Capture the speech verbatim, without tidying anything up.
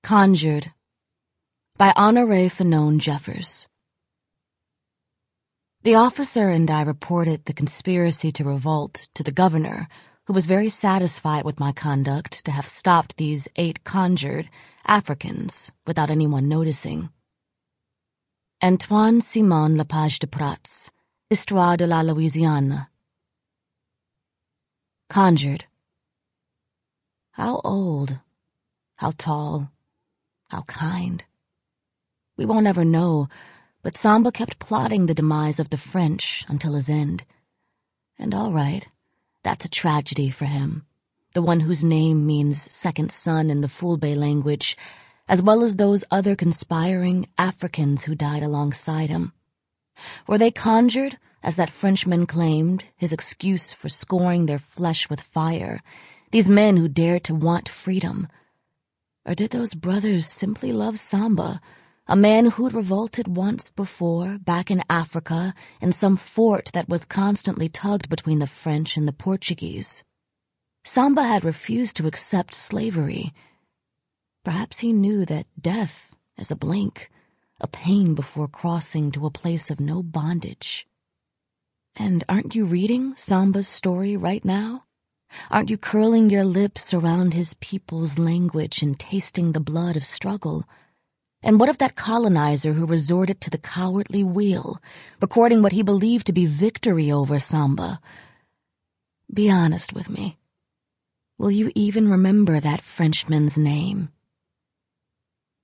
Conjured by Honoré Fanone Jeffers. The officer and I reported the conspiracy to revolt to the governor, who was very satisfied with my conduct to have stopped these eight conjured Africans without anyone noticing. Antoine Simon Lepage de Prats, Histoire de la Louisiane. Conjured. How old, how tall, how kind. We won't ever know, but Samba kept plotting the demise of the French until his end. And all right, that's a tragedy for him, the one whose name means second son in the Fulbe language, as well as those other conspiring Africans who died alongside him. Were they conjured, as that Frenchman claimed, his excuse for scoring their flesh with fire, these men who dared to want freedom? Or did those brothers simply love Samba, a man who'd revolted once before, back in Africa, in some fort that was constantly tugged between the French and the Portuguese? Samba had refused to accept slavery. Perhaps he knew that death is a blink, a pain before crossing to a place of no bondage. And aren't you reading Samba's story right now? Aren't you curling your lips around his people's language and tasting the blood of struggle? And what of that colonizer who resorted to the cowardly wheel, recording what he believed to be victory over Samba? Be honest with me. Will you even remember that Frenchman's name?